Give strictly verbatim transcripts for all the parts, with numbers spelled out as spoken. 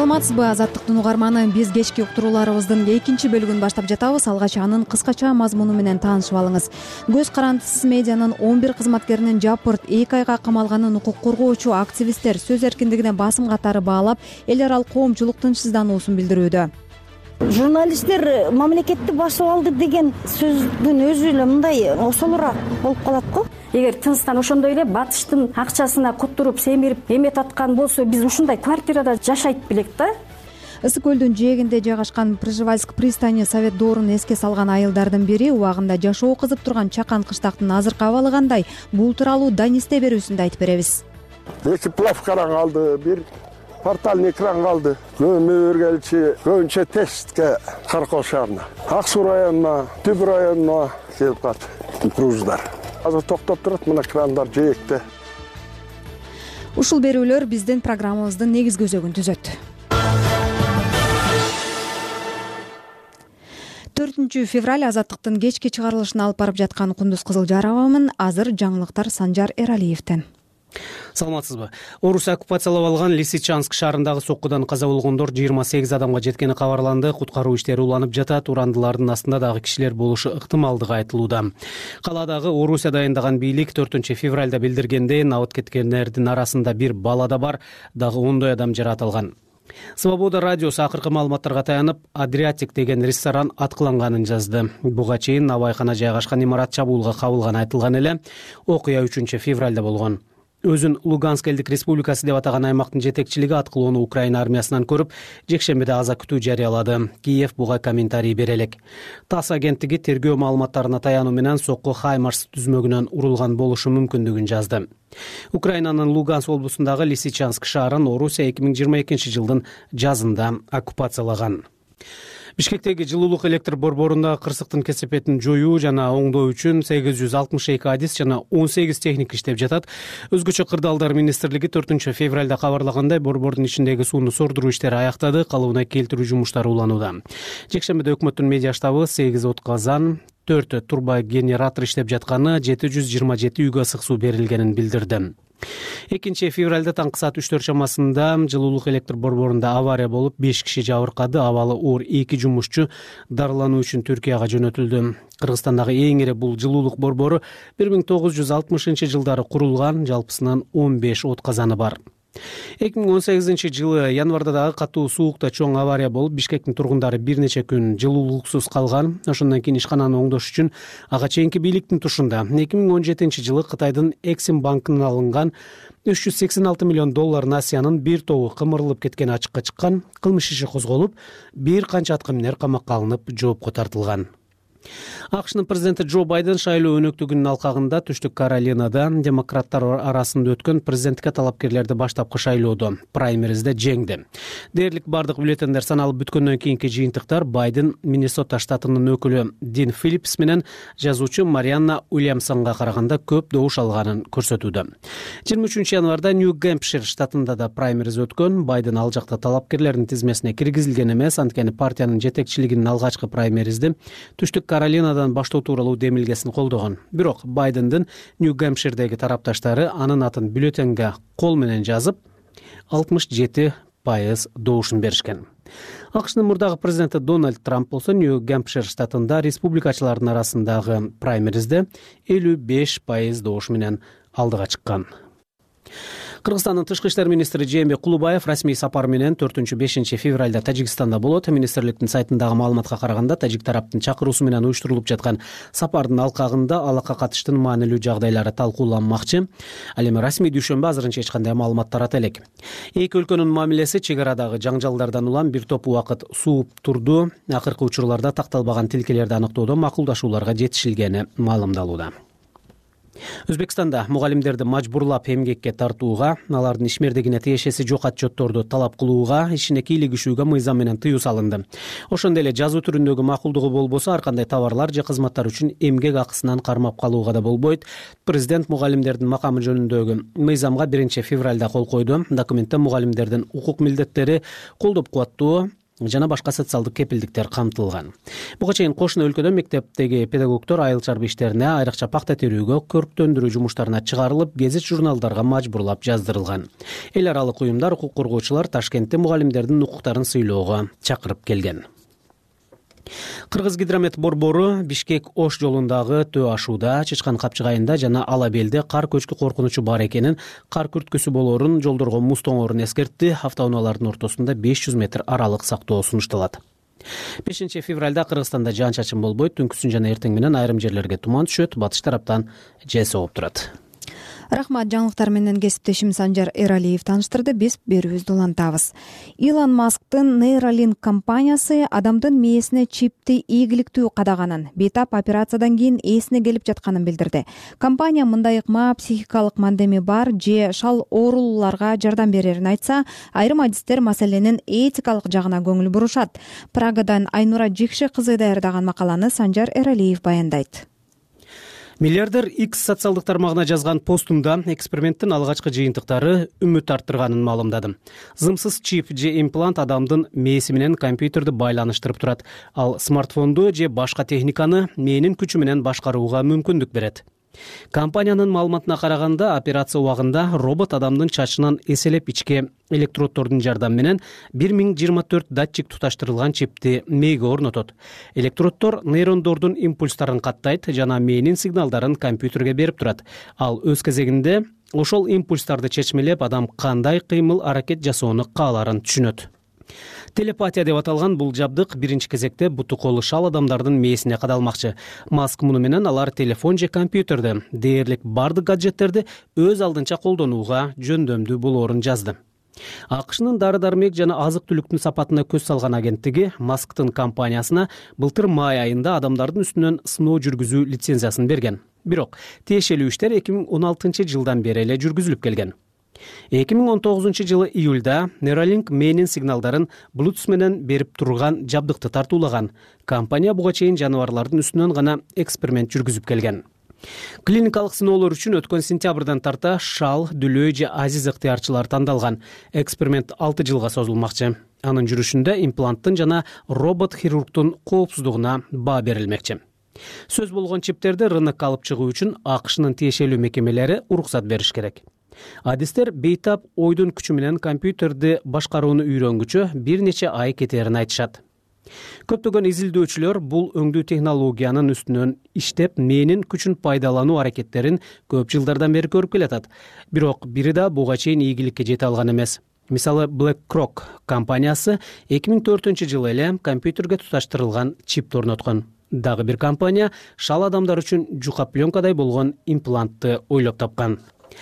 саламатсызбы, Азаттыктын угарманы? Биз кечки уктурууларыбыздын экинчи бөлүгүн баштап жатабыз. Алгач анын кыскача мазмуну менен таанышып алыңыз. Көз карандысыз медианын он бир кызматкеринин жапырт эки айга камалганын укук коргоочу активисттер сөз эркиндигине басым катары баалап, эл аралык коомчулук тынчсыздануусун билдирүүдө. Журналисттер мамлекетти басып алды деген сөздүн өзү эле мындай осолураак болуп калат го. Эгер Тынчтан ошондой эле батыштын акчасына куттуруп, семирип эмет аткан болсо, биз ушундай квартирада жашайт белек да. Ысык көлдүн жээгинде жайгашкан Пржевальск пристани совет доорун эске салган айылдардын бири убагында жашоо кызып турган чакан кыштактын азыркы абалы кандай? Бул тууралуу Данисте берүүсүндө айтып беребиз. Эки плавкараң калды, бир портальный кран калды. Көмүр келчи, көбүнчө тестке Каркол шаарына, Ак Суу районуна, Түп районуна келип калат груздар. Азыр токтоп турат, мына крандар жээкте. Ушул берүүлөр биздин программабыздын негизги өзөгүн түзөт. төртүнчү февраль Азаттыктын кечки чыгарылышын алып барып жаткан Кундуз Кызыл Жарабамын. Азыр жаңылыктар Санжар Эралиевден. Саламатсызбы. Орус оккупациялап алган Лисичанск шаарындагы соккудан каза болгондор жыйырма сегиз адамга жеткени кабарланды. Куткаруу иштери уланып жатат. Урандылардын астында дагы кишилер болушу ыктымалдыгы айтылууда. Каладагы Орусия дайындаган бийлик төртүнчү февралда билдиргендей, абыт кеткендердин арасында бир бала да бар, дагы ондой адам жаратылган. Свобода радиосу акыркы маалыматтарга таянып, Адриатик деген ресторан аткыланганын жазды. Буга чейин набайкана жайгашкан имарат чабуулга кабылганы айтылган эле. Окуя үчүнчү февралда болгон. Өзүн Луганск элдик республикасы деп атаган аймактын жетекчилиги аткылоону Украина армиясынан көрүп, жекшембиде аза күтүү жарыялады. Киев буга комментарий бере элек. ТАСС агенттиги тергөө маалыматтарына таянуу менен сокку Хаймарс түзмөгүнөн урулган болушу мүмкүндүгүн жазды. Украинанын Луганск облусундагы Лисичанск шаарын Орусия эки миң жыйырма экинчи жылдын жазында оккупациялаган. Бишкектеги жылуулук электр борборунда кырсыктын кесепетин жоюу жана оңдоо үчүн сегиз жүз алтымыш эки адис жана он сегиз техник иштеп жатат. Өзгөчө кырдаалдар министрлиги төртүнчү февралда кабарлагандай, борбордун ичиндеги сууну сордуруу иштери аяктады, калыбына келтирүү жумуштары уланууда. Жекшембиде өкмөттүн медиа штабы сегиз отказан, төрт турбогенератор иштеп жатканы, жети жүз жыйырма жети үйгө ысык суу берилгенин билдирди. экинчи февралда таңкы саат үчтөр чамасында жылуулук электр борборунда авария болуп, беш киши жабыркады. Абалы оор эки жумушчу дарылануу үчүн Түркияга жөнөтүлдү. Кыргызстандагы эң ири бул жылуулук борбору бир миң тогуз жүз алтымышынчы жылдары курулган, жалпысынан он беш отказаны бар. эки миң он сегизинчи жылы январда дагы катуу суукта чоң авария болуп, Бишкектин тургундары бир нече күн жылуулуксуз калган. Ошондон кийин ишкананы оңдош үчүн ага чейинки бийликтин тушунда эки миң он жетинчи жылы Кытайдын Эксим банкынан алынган үч жүз сексен алты миллион доллар насыянын бир тобу кымырылып кеткени ачыкка чыккан. Кылмыш иши козголуп, бир канча аткаминер камакка алынып, жоопко тартылган. АКШнын президенти Джо Байден шайлоо өнөктүгүнүн алкагында Түштүк Каролинада демократтар арасында өткөн президенттикке талапкерлерди баштапкы шайлоодо праймеризде жеңди. Дээрлик бардык бюллетендер саналып бүткөндөн кийинки жыйынтыктар Байден Миннесота штатынын өкүлү Дин Филлипс менен жазуучу Марианна Уильямсонго караганда көп добуш алганын көрсөтүүдө. жыйырма үчүнчү январда Нью-Гэмпшир штатында да праймериз өткөн. Байден ал жакта талапкерлердин тизмесине киргизилген эмес, анткени партиянын жетекчилигинин алгачкы праймеризди Түштүк Каролинадан баштоо тууралуу демилгесин колдогон. Бирок Байдендин Нью-Гэмпширдеги тарапташтары анын атын бюллетенге кол менен жазып, алтымыш жети пайыз добушун беришкен. АКШнын мурдагы президенти Дональд Трамп болсо Нью-Гэмпшир штатында республикачылардын арасындагы праймеризде элүү беш пайыз добуш менен алдыга чыккан. Кыргызстандын тышкы иштер министри Жээнбек Кулубаев расмий сапар менен төртүнчү бешинчи февралда Тажикстанда болот. Министрликтин сайтындагы маалыматка караганда, тажик тараптын чакыруусу менен уюштурулуп жаткан сапардын алкагында алакка катыштын маанилүү жагдайлары талкууланмакчы. Ал эми расмий дүйшөмбү азырынча эч кандай маалымат тарата элек. Эки өлкөнүн мамилеси чек арадагы жаңжалдардан улам бир топ убакыт сууп турду. Акыркы учурларда такталбаган тилкелерди аныктоодо макулдашууларга жетишилгени маалымдалууда. Өзбекстанда мугалимдерди мажбурлап эмгекке тартууга, алардын ишмердигине тиешеси жок отчетторду талап кылууга, ишине кийлигишүүгө мыйзам менен тыюу салынды. Ошондой эле жазуу түрүндөгү макулдугу болбосо, ар кандай товарлар же кызматтар үчүн эмгек акысынан кармап калууга да болбойт. Президент мугалимдердин макамы жөнүндөгү мыйзамга биринчи февралда кол койду. Документте мугалимдердин укук милдеттери колдоп кубаттуу, жана башка социалдык кепилдиктер камтылган. Буга чейин кошуна өлкөдө мектептеги педагогдор айыл чарба иштерине, айрыкча пакта терүүгө, көрктөндүрүү жумуштарына чыгарылып, гезит журналдарга мажбурлап жаздырылган. Эл аралык уюмдар, укук коргоочулар Ташкентте мугалимдердин укуктарын сыйлоого чакырып келген. Кыргыз гидромет борбору Бишкек Ош жолундагы Төө ашууда, Чычкан капчыгайында жана Ала Белде кар көчкү коркунучу бар экенин, кар күрткүсү болоорун, жолдорго муз тоңоорун эскертти. Автоунаалардын ортосунда беш жүз метр аралык сактоо сунушталат. бешинчи февралда Кыргызстанда жаан-чачын болбойт. Түнкүсүн жана эртең менен айрым жерлерге туман түшөт. Батыш тараптан жел согуп турат. Рахмат, жаңылыктар менен кесиптешим Санжар Эралиев тааныштырды. Биз берүүбүздү улантабыз. Илон Масктын Neuralink компаниясы адамдын мээсине чипти ийгиликтүү кадаганын, бейтап операциядан кийин эсине келип жатканын билдирди. Компания мындай ыкма психикалык мандеми бар же шал оорулууларга жардам берерин айтса, айрым адистер маселенин этикалык жагына көңүл бурушат. Прагадан Айнура Жикши кызы даярдаган макаланы Санжар Эралиев баяндайт. Миллиардер X социалдык тармагына жазган постунда эксперименттин алгачкы жыйынтыктары үмүт арттырганын маалымдады. Зымсыз чип же имплант адамдын мээси менен компьютерди байланыштырып турат. Ал смартфонду же башка техниканы мээнин күчү менен башкарууга мүмкүндүк берет. Компаниянын маалыматына караганда, операция убагында робот адамдын чачынан эселеп ичке электроддордун жардамы менен бир миң жыйырма төрт датчик туташтырылган чипти мээге орнотот. Электроддор нейрондордун импульстарын каттайт жана мээнин сигналдарын компьютерге берип турат. Ал өз кезегинде ошол импульстарды чечмелеп, адам кандай кыймыл аракет жасоону кааларын түшүнөт. Телепатия деп аталган бул жабдык биринчи кезекте буту колу шал адамдардын мээсине кадалмакчы. Маск муну менен алар телефон же компьютерди, дээрлик бардык гаджеттерди өз алдынча колдонууга жөндөмдүү болоорун жазды. АКШнын дары-дармек жана азык-түлүктүн сапатына көз салган агенттиги Масктын компаниясына былтыр май айында адамдардын үстүнөн сыноо жүргүзүү лицензиясын берген. Бирок тиешелүү иштер эки миң он алтынчы жылдан бери эле жүргүзүлүп келген. эки миң он тогузунчу жылы июлда Neuralink мээнин сигналдарын Bluetooth менен берип турган жабдыкты тартуулаган. Компания буга чейин жаныбарлардын үстүнөн гана эксперимент жүргүзүп келген. Клиникалык сыноолор үчүн өткөн сентябрдан тарта шал, дүлөө же азиз ыктыярчылар тандалган. Эксперимент алты жылга созулмакчы. Анын жүрүшүндө импланттын жана робот-хирургдун коопсуздугуна баа берилмекчи. Сөз болгон чиптерди рынокко алып чыгуу үчүн АКШнын тиешелүү мекемелери уруксат бериш керек. Адистер бейтап ойдун күчү менен компьютерди башкарууну үйрөнгүчө бир нече ай кетерин айтышат. Көптөгөн изилдөөчүлөр бул өңдүү технологиянын үстүнөн иштеп, мээнин күчүн пайдалануу аракеттерин көп жылдардан бери көрүп келатат. Бирок бири да буга чейин ийгиликке жете алган эмес. Мисалы, BlackRock компаниясы эки миң төртүнчү жылы эле компьютерге туташтырылган чипти орноткон. Дагы бир компания шал адамдар үчүн жука пленкадай болгон имплантты ойлоп тапкан.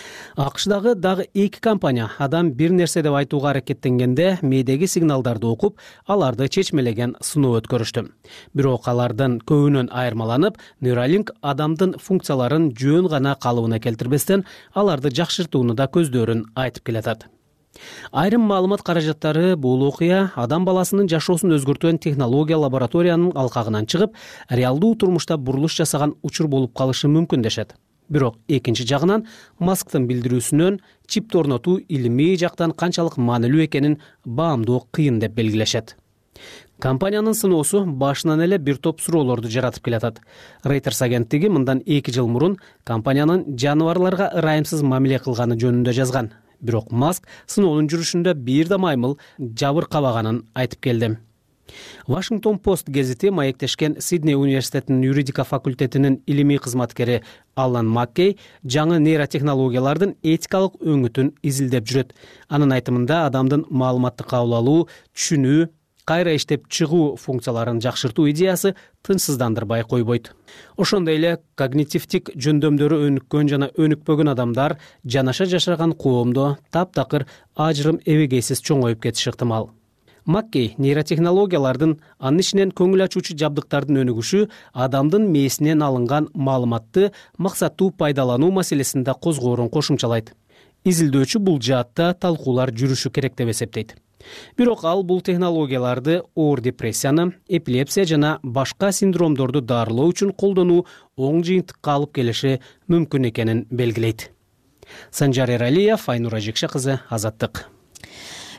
АКШдагы дагы эки компания адам бир нерсе деп айтууга аракеттенгенде мээдеги сигналдарды окуп, аларды чечмелеген сыноо өткөрүштү. Бирок алардын көбүнөн айырмаланып, Neuralink адамдын функцияларын жөн гана калыбына келтирбестен, аларды жакшыртууну да көздөрүн айтып келатат. Айрым маалымат каражаттары бул окуя адам баласынын жашоосун өзгөртөн технология лабораториянын алкагынан чыгып, реалдуу турмушта бурулуш жасаган учур болуп калышы мүмкүн дешет. Бирок экинчи жагынан Масктын билдирүүсүнөн чипти орнотуу илимий жактан канчалык маанилүү экенин баамдоо кыйын деп белгилешет. Компаниянын сыноосу башынан эле бир топ суроолорду жаратып келатат. Reuters агенттиги мындан эки жыл мурун компаниянын жаныбарларга ырайымсыз мамиле кылганы жөнүндө жазган. Бирок Маск сыноонун жүрүшүндө бир да маймыл жабыркабаганын айтып келди. Washington Post гезити маектешкен Сидней университетинин юридика факультетинин илимий кызматкери Аллан Маккей жаңы нейротехнологиялардын этикалык өңүтүн изилдеп жүрөт. Анын айтымында адамдын маалыматты кабыл алуу, түшүнүү, кайра иштеп чыгуу функцияларын жакшыртуу идеясы тынчсыздандырбай койбойт. Ошондой эле когнитивдик жөндөмдөрү өнүккөн жана өнүкпөгөн адамдар жанаша жашаган коомдо таптакыр ажырым эбегейсиз чоңоюп кетиши ыктымал. Маккей нейротехнологиялардын, анын ичинен көңүл ачуучу жабдыктардын өнүгүшү адамдын мээсинен алынган маалыматты максаттуу пайдалануу маселесинде козгоорун кошумчалайт. Изилдөөчү бул жаатта талкуулар жүрүшү керек деп эсептейт. Бирок ал бул технологияларды оор депрессияны, эпилепсия жана башка синдромдорду дарылоо үчүн колдонуу оң жыйынтыкка алып келиши мүмкүн экенин белгилейт. Санжар Эралиев, Айнура Жикши кызы, Азаттык.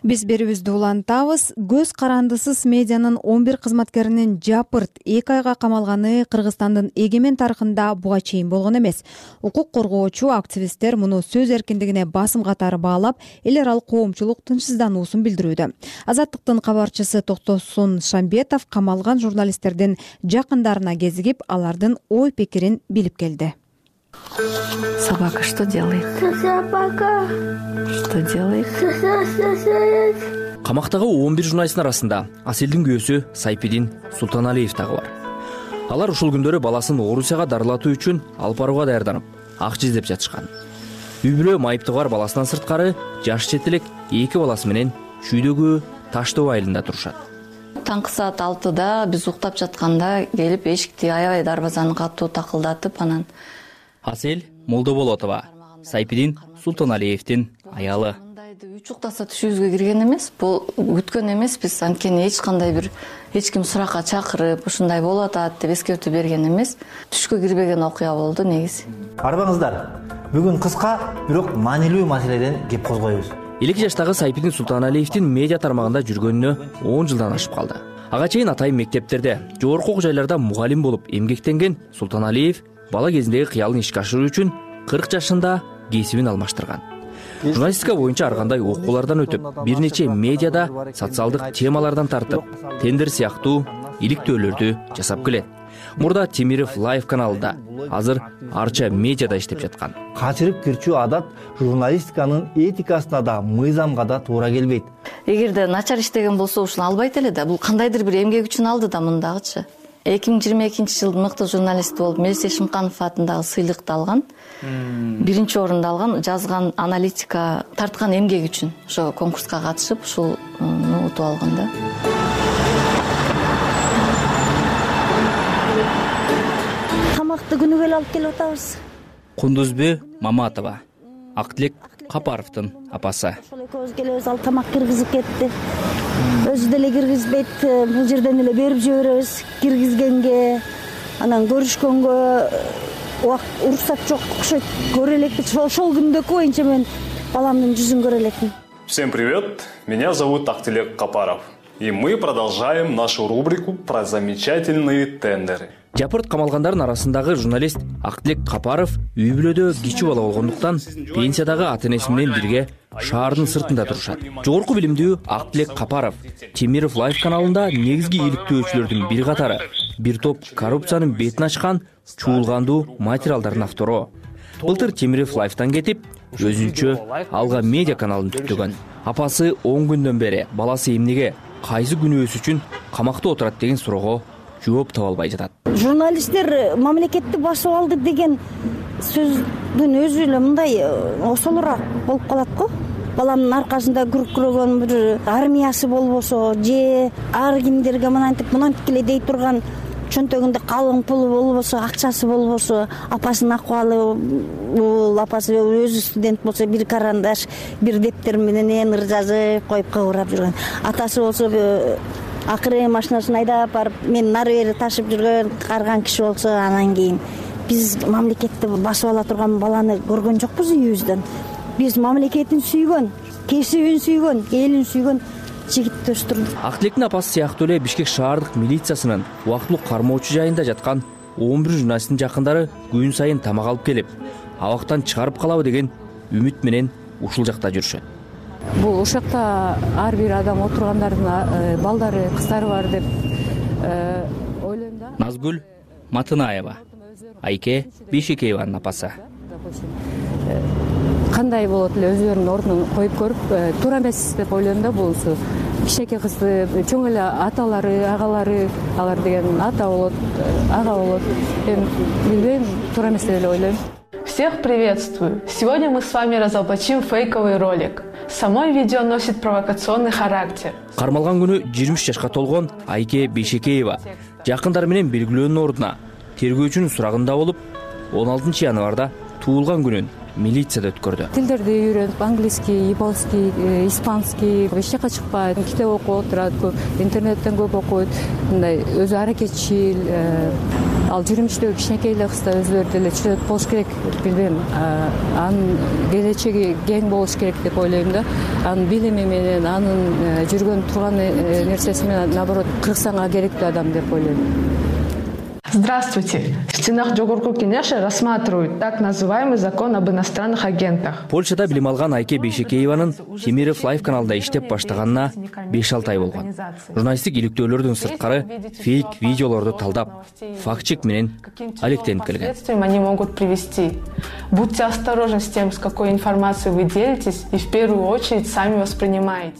Биз берүүбүздү улантабыз. Көз карандысыз медианын он бир кызматкеринин жапырт эки айга камалганы Кыргызстандын эгемен тарыхында буга чейин болгон эмес. Укук коргоочу активисттер муну сөз эркиндигине басым катары баалап, эл аралык коомчулук тынчсыздануусун билдирүүдө. Азаттыктын кабарчысы Токтосун Шамбетов камалган журналисттердин жакындарына кезигип, алардын ой пикирин билип келди. Собака что делает? Собака. Что делает? Камактагы он бир журналисттин арасында Аселдин күйөөсү Сайпидин Султаналиев дагы бар. Алар ушул күндөрү баласын Орусияга дарылатуу үчүн алып барууга даярданып, акча издеп жатышкан. Үй бүлө майыптыгы бар баласынан сырткары жаш чет элек эки баласы менен Шүйдөгү Таштоо айылында турушат. Таңкы саат алтыда биз уктап жатканда келип эшикти аябай дарбазаны катуу такылдатып, анан Асел Молдоболотова, Сайпидин Султаналиевдин аялы. Үч уктаса түшүбүзгө кирген эмес, бул күткөн эмес, биз анткени эч кандай бир эч ким суракка чакырып, ушундай болуп атат деп эскертүү берген эмес. Түшкө кирбеген окуя болду негизи. Арбаңыздар, бүгүн кыска, бирок маанилүү маселеден кеп козгойбуз. элүү жаштагы Сайпидин Султаналиевдин медиа тармагында жүргөнүнө он жылдан ашып калды. Ага чейин атайын мектептерде, жогорку окуу жайларда мугалим болуп эмгектенген Султаналиев бала кезиндеги кыялын ишке ашыруу үчүн кырк жашында кесибин алмаштырган. Журналистика боюнча ар кандай окуулардан өтүп, бир нече медиада социалдык темалардан тартып, тендер сыяктуу иликтөөлөрдү жасап келет. Мурда Темиров Лайв каналында, азыр Арча медиада иштеп жаткан. Качырып кирчүү адат журналистиканын этикасына да, мыйзамга да туура келбейт. Эгерде начар иштеген болсо, ушуну албайт эле да. Бул кандайдыр бир эмгек үчүн алды да мындагычы. эки миң жыйырма экинчи жылдын мыкты журналисти болуп Мелис Эшимканов атындагы сыйлыкты алган. Биринчи орунду алган, жазган аналитика, тарткан эмгек үчүн ошо конкурска катышып, ушул утуп алган да. Тамакты күнүгө алып келип атабыз. Кундузбү Маматова, Актилек Капаровдун апасы. Ошол экөөбүз келебиз, ал тамак киргизип кетти. Өзү деле киргизбейт, бул жерден эле берип жиберебиз киргизгенге. Анан көрүшкөнгө убакыт уруксат жок окшойт. Көрө элекпи, ошол күндөгү боюнча мен баламдын жүзүн көрө элекмин. Всем привет, меня зовут Актилек Капаров, и мы продолжаем нашу рубрику про замечательные тендеры. Жапырт камалгандардын арасындагы журналист Актилек Капаров үй бүлөдө кичи бала болгондуктан пенсиядагы ата-энеси менен бирге шаардын сыртында турушат. Жогорку билимдүү Актилек Капаров Темиров Лайв каналында негизги иликтөөчүлөрдүн бир катары, бир топ коррупциянын бетин ачкан чуулгандуу материалдардын автору. Былтыр Темиров Лайвтан кетип, өзүнчө Алга медиа каналын түптөгөн. Апасы он күндөн бери баласы эмнеге, кайсы күнөөсү үчүн камакта отурат деген суроого жооп таба албай жатат. Журналисттер мамлекетти басып алды деген сөздүн өзү эле мындай осолураак болуп калат го. Баламдын аркасында күркүрөгөн бир армиясы болбосо, же ар кимдерге мынантип мынантип эле дей турган чөнтөгүндө калың пулу болбосо, акчасы болбосо, апасынын акыбалы, бул апасы өзү студент болсо бир карандаш, бир дептер менен ыр жазып коюп кыбырап жүргөн. Атасы болсо акыры машинасын айдап барып, мен нары бери ташып жүргөн карган киши болсо, анан кийин биз мамлекетти басып ала турган баланы көргөн жокпуз үйүбүздөн. Биз мамлекетин сүйгөн, кесибин сүйгөн, элин сүйгөн жигитти өстүрдүк. Актилектин апасы сыяктуу эле Бишкек шаардык милициясынын убактылуу кармоочу жайында жаткан он бир журналисттин жакындары күн сайын тамак алып келип, абактан чыгарып калабы деген үмүт менен ушул жакта жүрүшөт. Бул ушакта ар бир адам отургандардын балдары, кыздары бар деп ойлойм да. Назгүл Матынаева, Айке Бишекееванын апасы. Кандай болот эле өзүлөрүнүн ордун коюп көрүп, туура эмес деп ойлойм да. Бул кичинекей кызды чоң эле аталары, агалары, алар деген ата болот, ага болот. Эми билбейм, туура эмес деп эле ойлойм. Всех приветствую! Сегодня мы с вами разоблачим фейковый ролик. Само видео носит провокационный характер. Кармалган күнү жыйырма үч жашка толгон Айке Бишекеева жакындары менен белгилөөнүн ордуна тергөөчүнүн сурагында болуп, он алтынчы январда туулган күнүн милицияда өткөрдү. Тилдерди үйрөнүп, английский, японский, испанский, эч жака чыкпайт, китеп окуп отурат, интернеттен көп окуйт, мындай өзү аракетчил, ал жүрмүштөгү кичинекей эле кыздар өзүлөрү деле чыдап болуш керек, билбейм, анын келечеги кең болуш керек деп ойлойм да. Анын билими менен, анын жүргөн турган нерсеси менен наоборот кыргызстанга керектүү адам деп ойлойм. Здравствуйте. В стенах Жогорку Кенеша рассматривают так называемый закон об иностранных агентах. Польшада билим алган Айке Бейшекееванын Темиров Лайф каналында иштеп баштаганына беш алты ай болгон. Журналисттик иликтөөлөрдүн сырткары фейк видеолорду талдап, фактчек менен алектенип келген. Они могут привести. Будьте осторожны с тем, с какой информацией вы делитесь, и в первую очередь сами воспринимаете.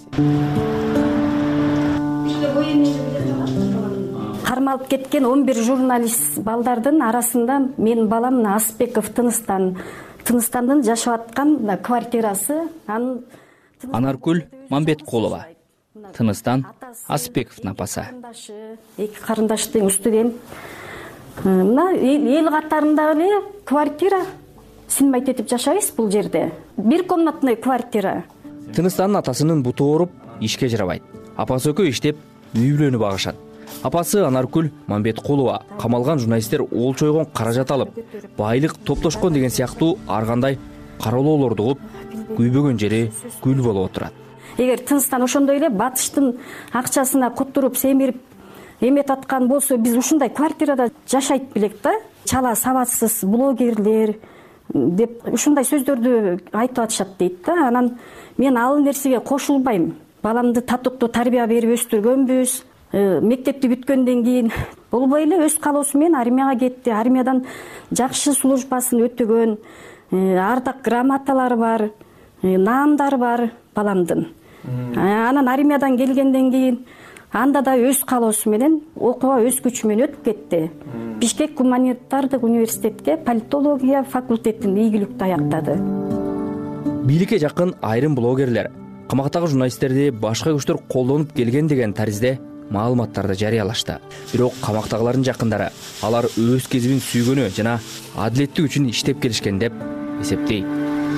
Кармалып кеткен он бир журналист балдардын арасында менин балам Асбеков Тыныстан, Тыныстандын жашап аткан квартирасы. Анаркүл Мамбеткулова, Тыныстан Асбековдун апасы. Эки карындаштын үстүдөн мына эл катарындагы эле квартира, синбайт этип жашайбыз бул жерде. Бир комнатный квартира. Тыныстандын атасынын буту ооруп, ишке жарабайт. Апасы экөө иштеп, үй бүлөнү багышат. Апасы Анаркүл Мамбеткулова камалган журналисттер ол чойгон каражат алып, байлык топтошкон деген сыяктуу ар кандай кароолоолорду угуп, күйбөгөн жери күл болуп отурат. Эгер Тыныстан ошондой эле батыштын акчасына кутуруп, семирип эмет аткан болсо, биз ушундай квартирада жашайт белек да. Чала сабатсыз блогерлер деп ушундай сөздөрдү айтып атышат дейт да. Анан мен ал нерсеге кошулбайм. Баламды татыктуу тарбия берип өстүргөнбүз. Мектепти бүткөндөн кийин болбой эле өз калоосу менен армияга кетти. Армиядан жакшы службасын өтөгөн, ардак грамоталары бар, наамдары бар баламдын. Анан армиядан келгенден кийин анда да өз калоосу менен окууга өз күчү менен өтүп кетти. Бишкек гуманитардык университетке политология факультетин ийгиликтүү аяктады. Бийликке жакын айрым блогерлер камактагы журналисттерди башка күчтөр колдонуп келген деген таризде маалыматтарды жарыялашты. Бирок камактагылардын жакындары алар өз кесибин сүйгөнү жана адилеттик үчүн иштеп келишкен деп эсептейт.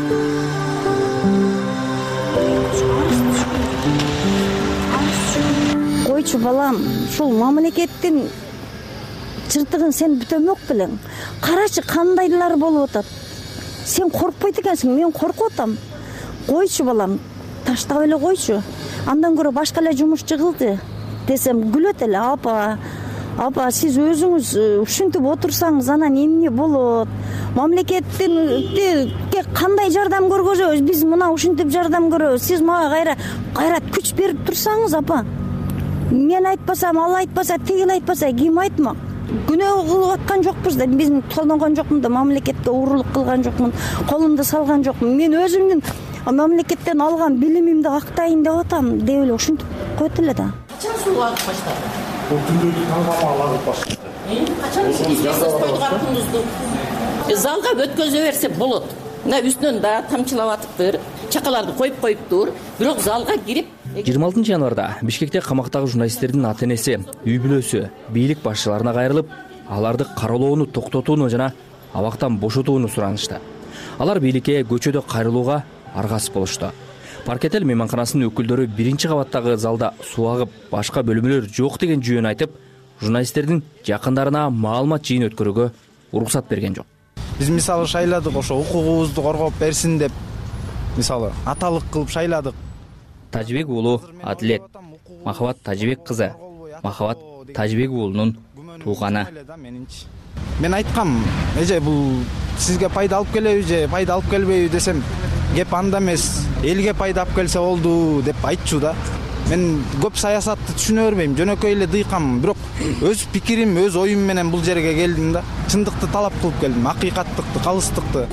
Койчу балам, ушул мамлекеттин чыртыгын сен бүтөмөк белең. Карачы кандайлар болуп атат. Сен коркпойт экенсиң, мен коркуп атам. Койчу балам, таштап эле койчу. Андан көрө башка эле жумуш чыгылды десем күлөт эле. Апа, апа, сиз өзүңүз ушинтип отурсаңыз анан эмне болот? Мамлекеттин кандай жардам көргөзөбүз? Биз мына ушинтип жардам көрөбүз. Сиз мага кайра кайра күч берип турсаңыз, апа. Мен айтпасам, ал айтпаса, тигил айтпаса, ким айтмак? Күнөө кылып аткан жокпуз да, биз тоногон жокмун да, мамлекетке уурулук кылган жокмун, колумду салган жокмун. Мен өзүмдүн мамлекеттен алган билимимди актайын деп атам, деп эле ушинтип койт эле да. Качан суу агып баштады? Бул күндү таңдама агып баштады. Качан сиз койгон күндүздү залга өткөзө берсе болот. Мына үстүнөн да тамчылап атыптыр, чакаларды коюп коюптур, бирок залга кирип жыйырма алтынчы январда Бишкекте камактагы журналисттердин ата-энеси, үй бүлөсү бийлик башчыларына кайрылып, аларды кароолоону токтотууну жана абактан бошотууну суранышты. Алар бийликке көчөдө кайрылууга аргасыз болушту. Паркетел мейманканасынын өкүлдөрү биринчи кабаттагы залда суу агып, башка бөлмөлөр жок деген жүйөнү айтып, журналисттердин жакындарына маалымат жыйын өткөрүүгө уруксат берген жок. Биз мисалы шайладык, ошо укугубузду коргоп берсин деп, мисалы аталык кылып шайладык. Тажибек уулу Адилет, Махабат Тажибек кызы, Махабат Тажибек уулунун тууганы. Мен айткам, эже бул сизге пайда алып келеби же пайда алып келбейби десем, кеп анда эмес, элге пайда алып келсе болду деп айтчу да. Мен көп саясатты түшүнө бербейм, жөнөкөй эле дыйкам, бирок өз пикирим, өз оюм менен бул жерге келдим да. Чындыкты талап кылып келдим, акыйкаттыкты, калыстыкты.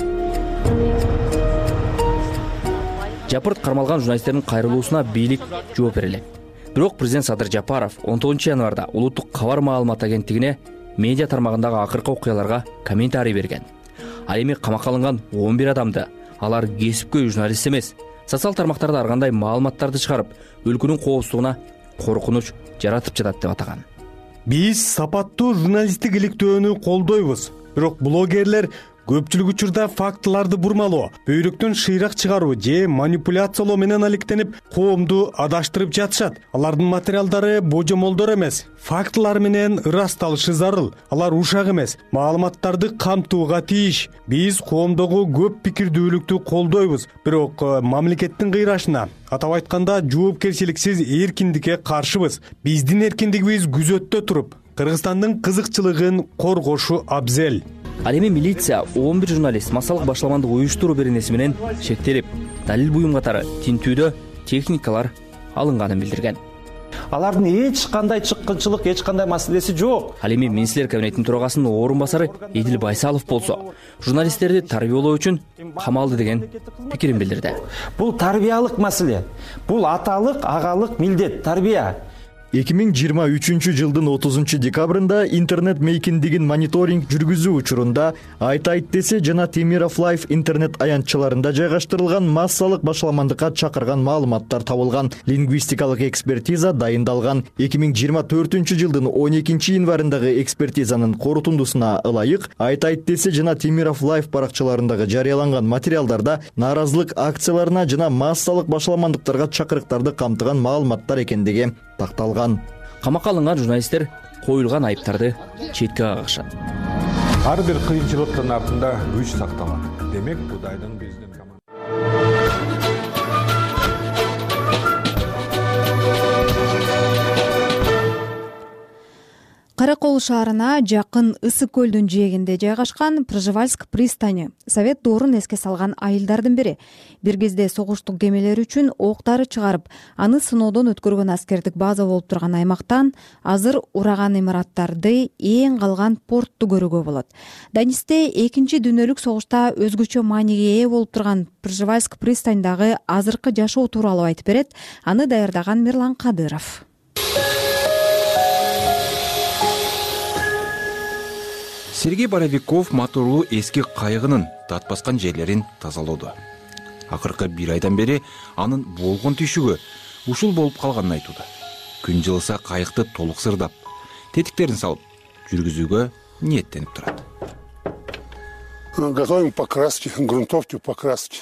Жапырт кармалган журналисттердин кайрылуусуна бийлик жооп бере элек. Бирок президент Садыр Жапаров он тогузунчу январда улуттук кабар маалымат агенттигине медиа тармагындагы акыркы окуяларга комментарий берген. Ал эми камакка алынган он бир адамды алар кесипкөй журналист эмес, социал тармактарда ар кандай маалыматтарды чыгарып, өлкөнүн коопсуздугуна коркунуч жаратып жатат деп атаган. Биз сапаттуу журналисттик иликтөөнү колдойбуз, бирок блогерлер көпчүлүк учурда фактыларды бурмалоо, бөйрөктөн шыйрак чыгаруу же манипуляциялоо менен алектенип, коомду адаштырып жатышат. Алардын материалдары божомолдор эмес, фактылар менен ырасталышы зарыл. Алар ушак эмес, маалыматтарды камтууга тийиш. Биз коомдогу көп пикирдүүлүктү колдойбуз, бирок мамлекеттин кыйрашына, атап айтканда жоопкерчиликсиз эркиндикке каршыбыз. Биздин эркиндигибиз күзөттө туруп, Кыргызстандын кызыкчылыгын коргошу абзел. Ал эми милиция он бир журналист массалык башаламандык уюштуруу беренеси менен шектелип, далил буюм катары тинтүүдө техникалар алынганын билдирген. Алардын эч кандай чыккынчылык, эч кандай маселеси жок. Ал эми министрлер кабинетинин төрагасынын орун басары Эдил Байсалов болсо, журналисттерди тарбиялоо үчүн камалды деген пикирин билдирди. Бул тарбиялык маселе. Бул аталык, агалык милдет, тарбия. эки миң жыйырма үчүнчү жылдын отузунчу декабрында интернет мейкиндигин мониторинг жүргүзүү учурунда Айт айт десе жана Темиров Лайф интернет аянтчаларында жайгаштырылган массалык башаламандыкка чакырган маалыматтар табылган. Лингвистикалык экспертиза дайындалган. эки миң жыйырма төртүнчү жылдын он экинчи январындагы экспертизанын корутундусуна ылайык Айт айт десе жана Темиров Лайф баракчаларындагы жарыяланган материалдарда нааразылык акцияларына жана массалык башаламандыктарга чакырыктарды камтыган маалыматтар экендиги такталган. Камакка алынган журналисттер коюлган айыптарды четке кагышат. Ар бир кыйынчылыктын артында күч сакталат. Демек, Кудайдын биздин Каракол шаарына жакын Ысык көлдүн жээгинде жайгашкан Пржевальск пристани Совет доорун эске салган айылдардын бири. Бир кезде согуштук кемелери үчүн октары чыгарып, аны сыноодон өткөргөн аскердик база болуп турган аймактан азыр ураган имараттарды, эң калган портту көрүүгө болот. Данисте экинчи дүйнөлүк согушта өзгөчө мааниге ээ болуп турган Пржевальск пристанидагы азыркы жашоо тууралуу айтып берет. Аны даярдаган Мирлан Кадыров. Сергей Боровиков моторлуу эски кайыгынын дат баскан жерлерин тазалоодо. Акыркы бир айдан бери анын болгон түйшүгү ушул болуп калганын айтууда. Күн жылыса кайыкты толук сырдап, тетиктерин салып, жүргүзүүгө ниеттенип турат. Готовим покраски, грунтовки, покраски.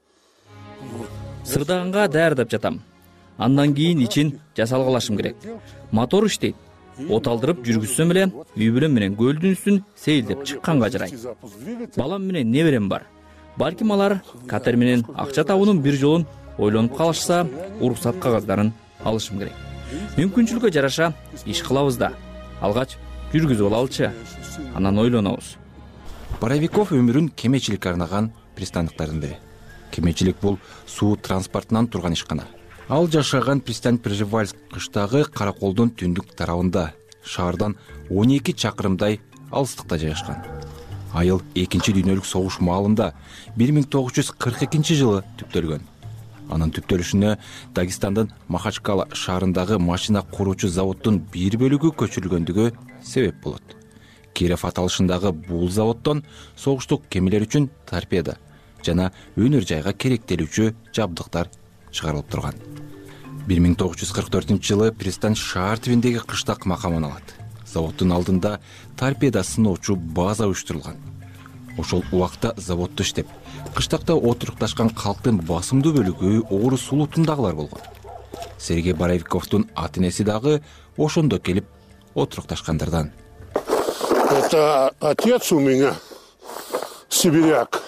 Сырдаганга даярдап жатам. Андан кийин ичин жасалгалашым керек. Мотор иштейт. От алдырып жүргүзсөм эле үй бүлөм менен көлдүн үстүн сейилдеп чыкканга жарайт. Балам менен неберем бар. Балким алар катер менен акча табуунун бир жолун ойлонуп калышса, уруксат кагаздарын алышым керек. Мүмкүнчүлүккө жараша иш кылабыз да. Алгач жүргүзүп алалычы, анан ойлонобуз. Боровиков өмүрүн кемечиликке арнаган пристандыктардын бири. Кемечилик бул суу транспортунан турган ишкана. Ал жашаган пристань Пржевальск кыштагы Караколдун түндүк тарабында, шаардан он эки чакырымдай алыстыкта жайгашкан. Айыл экинчи дүйнөлүк согуш маалында бир миң тогуз жүз кырк экинчи жылы түптөлгөн. Анын түптөлүшүнө Дагестандын Махачкала шаарындагы машина куруучу заводдун бир бөлүгү көчүрүлгөндүгү себеп болот. Киров аталышындагы бул заводдон согуштук кемелер үчүн торпеда жана өнөр жайга керектелүүчү жабдыктар чыгарылып турган. бир миң тогуз жүз кырк төртүнчү жылы пристань шаар түбүндөгү кыштак макамын алат. Заводдун алдында торпеда сыноочу база уюштурулган. Ошол убакта заводдо иштеп, кыштакта отурукташкан калктын басымдуу бөлүгү оор сулутундагылар болгон. Сергей Боровиковдун ата-энеси дагы ошондо келип отурукташкандардан. Это отец у меня сибиряк.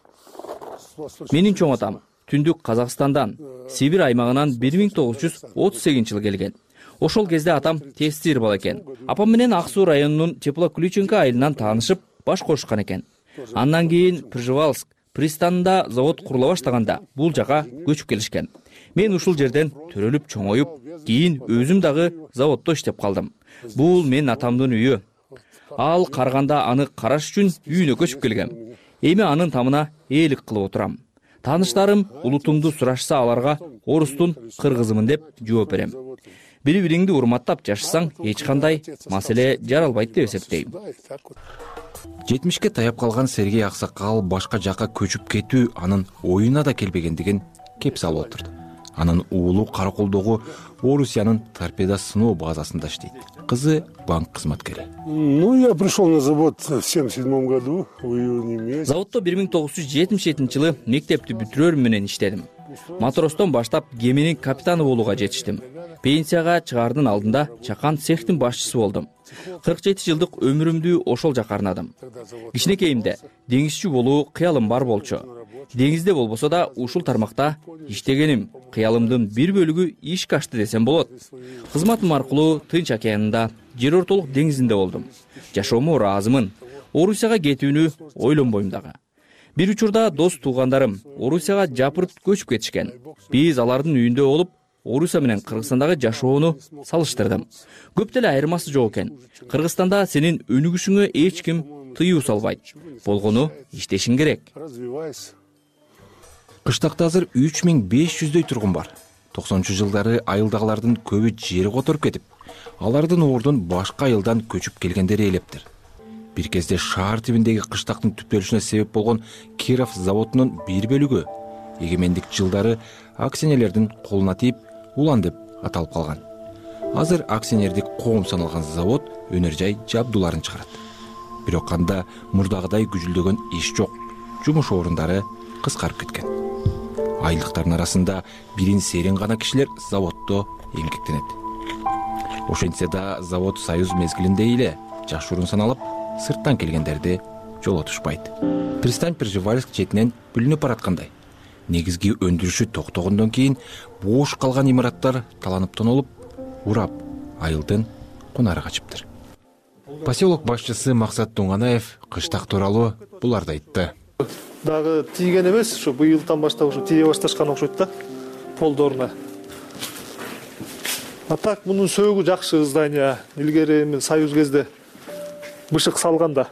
Менин чоң атам түндүк Казакстандан, Сибир аймагынан бир миң тогуз жүз отуз сегизинчи жылы келген. Ошол кезде атам тестир бала экен. Апам менен Ак суу районунун Теплоключенко айылынан таанышып, баш кошушкан экен. Андан кийин Пржевальск пристанында завод курула баштаганда бул жака көчүп келишкен. Мен ушул жерден төрөлүп чоңоюп, кийин өзүм дагы заводдо иштеп калдым. Бул менин атамдын үйү. Ал карганда аны караш үчүн үйүнө көчүп келгем. Эми анын тамына ээлик кылып отурам. Тааныштарым улутумду сурашса аларга орустун кыргызымын деп жооп берем. Бири-бириңди урматтап жашасаң эч кандай маселе жаралбайт деп эсептейм. жетимишке таяп калган Сергей аксакал башка жакка көчүп кетүү анын оюна да келбегендигин кеп салып отурду. Анын уулу Караколдогу Орусиянын торпеда сыноо базасында иштейт. Кызы банк кызматкери. Ну, я пришел на завод в семьдесят седьмом году, в июне месяце. Заводдо бир миң тогуз жүз жетимиш жетинчи жылы мектепти бүтүрөр менен иштедим. Матростон баштап геминин капитаны болууга жетиштим. Пенсияга чыгаардын алдында чакан цехтин башчысы болдум. кырк жети жылдык өмүрүмдү ошол жака арнадым. Кичинекейимде деңизчи болуу кыялым бар болчу. Деңизде болбосо да ушул тармакта иштегеним, кыялымдын бир бөлүгү ишке ашты десем болот. Кызматым аркылуу Тынч океанында, Жер ортолук деңизинде болдум. Жашоомо ыраазымын. Орусияга кетүүнү ойлонбойм дагы. Бир учурда дос туугандарым Орусияга жапырт көчүп кетишкен. Биз алардын үйүндө болуп, Орусия менен Кыргызстандагы жашоону салыштырдым. Көп деле айырмасы жок экен. Кыргызстанда сенин өнүгүшүңө эч ким тыюу салбайт. Болгону иштешиң керек. Кыштакта азыр үч миң беш жүздөй тургун бар. токсонунчу жылдары айылдагылардын көбү жери которуп кетип, алардын ордун башка айылдан көчүп келгендери элептир. Бир кезде шаар тибиндеги кыштактын түптөлүшүнө себеп болгон Киров заводунун бир бөлүгү эгемендик жылдары акционерлердин колуна тийип, Улан деп аталып калган. Азыр акционердик коом саналган завод өнөр жай жабдууларын чыгарат. Бирок анда мурдагыдай күжүлдөгөн иш жок. Жумуш орундары кыскарып кеткен. Айылдыктардын арасында бирин серин гана кишилер заводдо эмгектенет. Ошентсе да завод союз мезгилинде эле жашуурун саналып, сырттан келгендерди жолотушпайт. Пристань Пржевальск четинен бүлүнүп бараткандай. Негизги өндүрүшү токтогондон кийин бош калган имараттар таланып тонолуп, урап, айылдын кунары качыптыр. Поселок башчысы Максат Туңганаев кыштак тууралуу буларды айтты. Дагы тийген эмес, ушу быйылдан баштап ушу тие башташкан окшойт да, полдоруна. А так мунун сөөгү жакшы здание. Илгери мен союз кезде бышык салганда.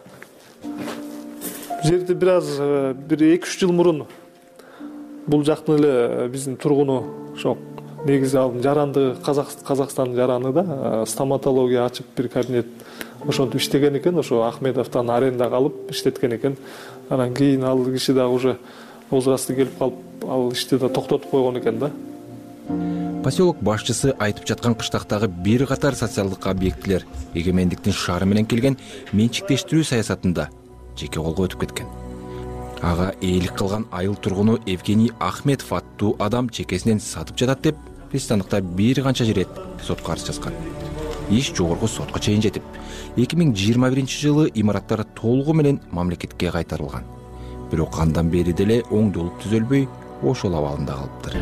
Жерде бир аз бир эки үч жыл мурун бул жактын эле биздин тургуну ошо негизи алдын жарандыгы Казакстандын жараны да стоматология ачып бир кабинет ошентип иштеген экен. Ошо Ахмедовдон арендага алып иштеткен экен. Анан кийин ал киши дагы уже возрасты келип калып, ал ишти да токтотуп койгон экен да. Поселок башчысы айтып жаткан кыштактагы бир катар социалдык объектилер эгемендиктин шаары менен келген менчиктештирүү саясатында жеке колго өтүп кеткен. Ага ээлик кылган айыл тургуну Евгений Ахмедов аттуу адам чекесинен сатып жатат деп пристандыкта бир канча ирет сотко арыз жазган. Иш жогорку сотко чейин жетип, эки миң жыйырма биринчи жылы имараттар толугу менен мамлекетке кайтарылган. Бирок андан бери деле оңдолуп түзөлбөй, ошол абалында калыптыр.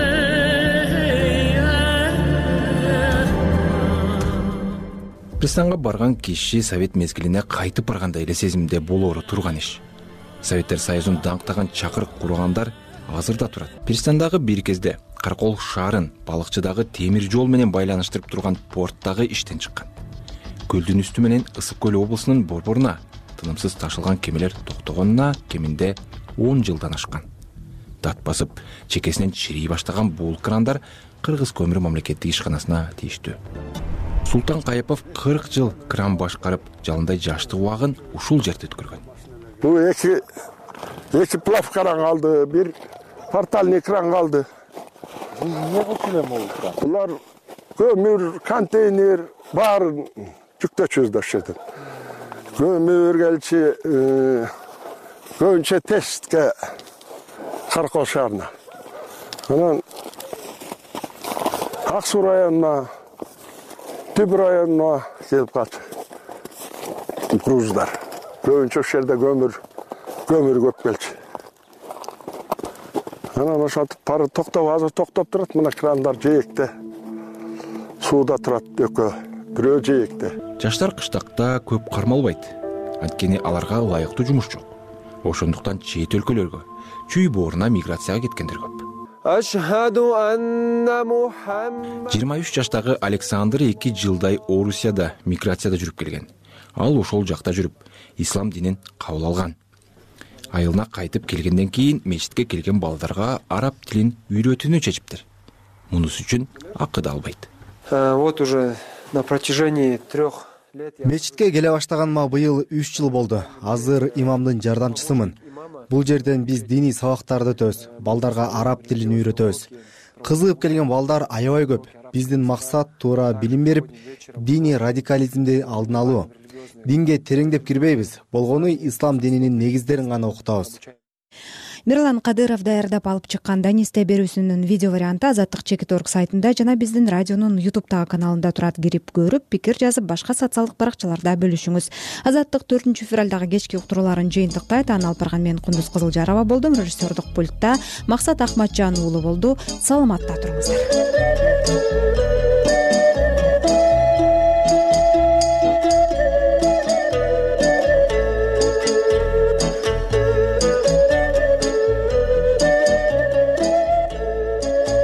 Пристанга барган киши совет мезгилине кайтып баргандай эле сезимде болоору турган иш. Советтер Союзун даңктаган чакырык кургандар азыр да турат. Пристандагы бир кезде Каракол шаарын балыкчыдагы темир жол менен байланыштырып турган порттагы иштен чыккан. Көлдүн үстү менен Ысык көл облусунун борборуна тынымсыз ташылган кемелер токтогонуна кеминде он жылдан ашкан. Дат басып, чекесинен чирей баштаган бул крандар Кыргыз көмүр мамлекеттик ишканасына тийиштүү. Султан Каяпов кырк жыл кран башкарып, жалындай жаштык убагын ушул жерде өткөргөн. Бул эки эки плав кран калды, бир портальный кран калды. Не болчу эми ол кран? Булар көмүр, контейнер баарын жүктөчүбүз ошол. Көмүр келчи, көбүнчө тестке Каракол шаарына. Анан Ак суу районуна, Түб районуна келип калат. Груздар. Көбүнчө ошол жерде көмүр, көмүр көп келчи. Анан ошентип пары токтоп, азыр токтоп турат. Мына крандар жээкте. Сууда турат экөө, бирөө жээкте. Жаштар кыштакта көп кармалбайт. Анткени аларга ылайыктуу жумуш жок. Ошондуктан чет өлкөлөргө, чүй бооруна миграцияга кеткендер көп. жыйырма үч жаштагы Александр эки жылдай Орусияда миграцияда жүрүп келген. Ал ошол жакта жүрүп, ислам динин кабыл алган. Айылына кайтып келгенден кийин мечитке келген балдарга араб тилин үйрөтүүнү чечиптир. Мунусу үчүн акы да албайт. Вот уже на протяжении трех лет мечитке келе баштаганыма быйыл үч жыл болду. Азыр имамдын жардамчысымын. Бул жерден биз диний сабактарды өтөбүз, балдарга араб тилин үйрөтөбүз. кызыгып келген балдар аябай көп. Биздин максат туура билим берип, диний радикализмди алдын алуу. Динге тереңдеп кирбейбиз, болгону ислам дининин негиздерин гана окутабыз. Мирлан Кадыров даярдап алып чыккан Данисте берүүсүнүн видео варианты Азаттык чекит орг сайтында жана биздин радионун ютубтагы каналында турат. Кирип көрүп, пикир жазып, башка социалдык баракчаларда бөлүшүңүз. Азаттык төртүнчү февралдагы кечки уктурууларын жыйынтыктайт. Аны алып барган мен Кундуз Кызылжарова болдум. Режиссердук пультта Максат Ахматжан уулу болду. Саламатта туруңуздар.